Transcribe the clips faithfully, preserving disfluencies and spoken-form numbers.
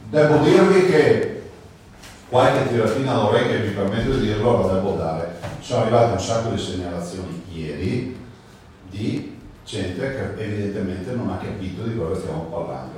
Devo dirvi che qualche tiratina d'orecchio, mi permetto di dirlo, la devo dare. Sono arrivate un sacco di segnalazioni ieri di gente che evidentemente non ha capito di cosa stiamo parlando.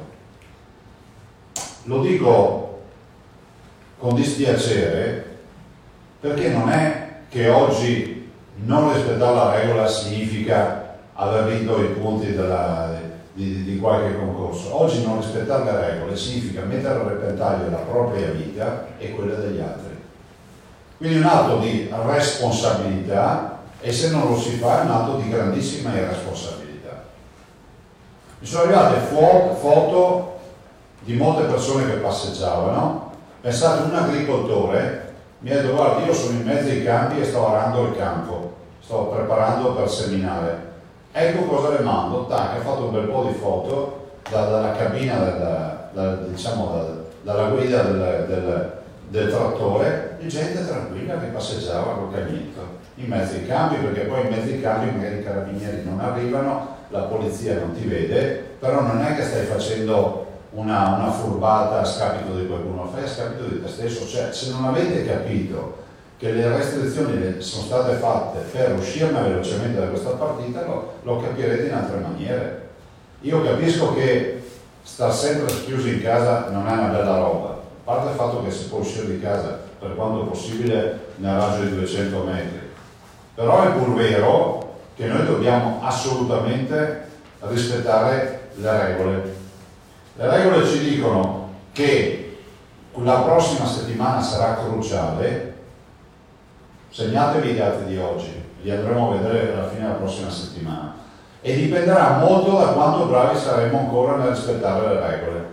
Lo dico con dispiacere perché non è che oggi non rispettare la regola significa aver vinto i punti della, di, di qualche concorso. Oggi non rispettare le regole significa mettere a repentaglio la propria vita e quella degli altri. Quindi un atto di responsabilità, e se non lo si fa è un atto di grandissima irresponsabilità. Mi sono arrivate foto di molte persone che passeggiavano. Pensate, un agricoltore mi ha detto: guarda, io sono in mezzo ai campi e sto arando il campo, sto preparando per seminare, ecco cosa le mando. Tac, ha fatto un bel po' di foto da, dalla cabina della, da, diciamo da, dalla guida del, del, del trattore, e gente tranquilla che passeggiava col cagnetto in mezzo ai campi, perché poi in mezzo ai campi magari i carabinieri non arrivano, la polizia non ti vede, però non è che stai facendo Una, una furbata a scapito di qualcuno, fai a scapito di te stesso. Cioè, se non avete capito che le restrizioni sono state fatte per uscirne velocemente da questa partita, lo, lo capirete in altre maniere. Io capisco che star sempre chiusi in casa non è una bella roba, a parte il fatto che si può uscire di casa per quanto possibile nel raggio di duecento metri, però è pur vero che noi dobbiamo assolutamente rispettare le regole. Le regole ci dicono che la prossima settimana sarà cruciale, segnatevi i dati di oggi, li andremo a vedere alla fine della prossima settimana, e dipenderà molto da quanto bravi saremo ancora nel rispettare le regole.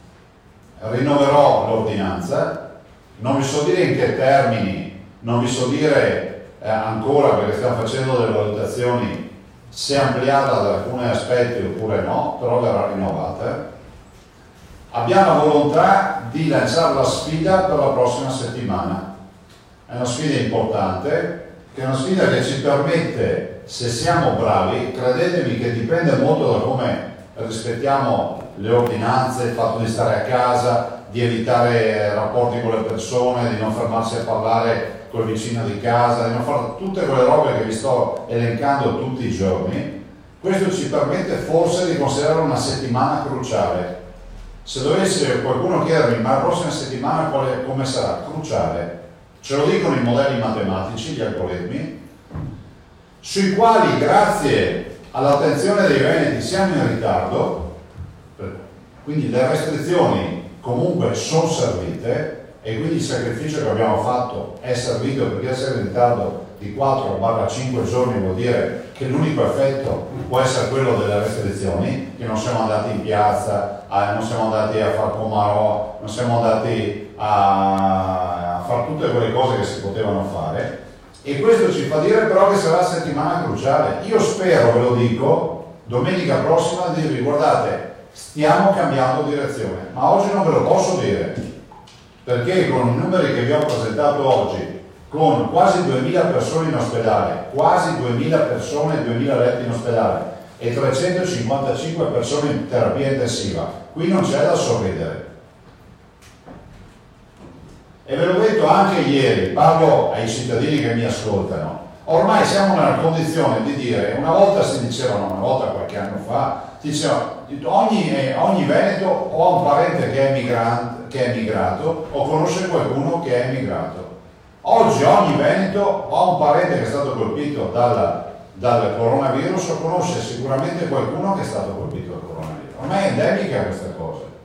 Rinnoverò l'ordinanza, non vi so dire in che termini, non vi so dire eh, ancora, perché stiamo facendo delle valutazioni, se ampliarla da alcuni aspetti oppure no, però verrà rinnovata. Abbiamo la volontà di lanciare la sfida per la prossima settimana. È una sfida importante, che è una sfida che ci permette, se siamo bravi, credetemi che dipende molto da come rispettiamo le ordinanze, il fatto di stare a casa, di evitare rapporti con le persone, di non fermarsi a parlare col vicino di casa, di non fare tutte quelle robe che vi sto elencando tutti i giorni. Questo ci permette forse di considerare una settimana cruciale. Se dovesse qualcuno chiedermi: ma la prossima settimana quale, come sarà? Cruciale. Ce lo dicono i modelli matematici, gli algoritmi, sui quali grazie all'attenzione dei veneti siamo in ritardo, quindi le restrizioni comunque sono servite e quindi il sacrificio che abbiamo fatto è servito, perché essere in ritardo di quattro cinque giorni vuol dire che l'unico effetto può essere quello delle restrizioni, che non siamo andati in piazza, a, non siamo andati a far Comarò, non siamo andati a, a fare tutte quelle cose che si potevano fare, e questo ci fa dire però che sarà la settimana cruciale. Io spero, ve lo dico, domenica prossima di dirvi: guardate, stiamo cambiando direzione, ma oggi non ve lo posso dire, perché con i numeri che vi ho presentato oggi, con quasi duemila persone in ospedale, quasi duemila persone, duemila letti in ospedale e trecentocinquantacinque persone in terapia intensiva, qui non c'è da sorridere. E ve l'ho detto anche ieri, parlo ai cittadini che mi ascoltano, ormai siamo nella condizione di dire, una volta si dicevano, una volta qualche anno fa, si diceva, ogni, ogni veneto o ha un parente che è, migrante, che è migrato o conosce qualcuno che è emigrato. Oggi ogni veneto o ha un parente che è stato colpito dal, dal coronavirus o conosce sicuramente qualcuno che è stato colpito dal coronavirus. Ormai è endemica questa cosa.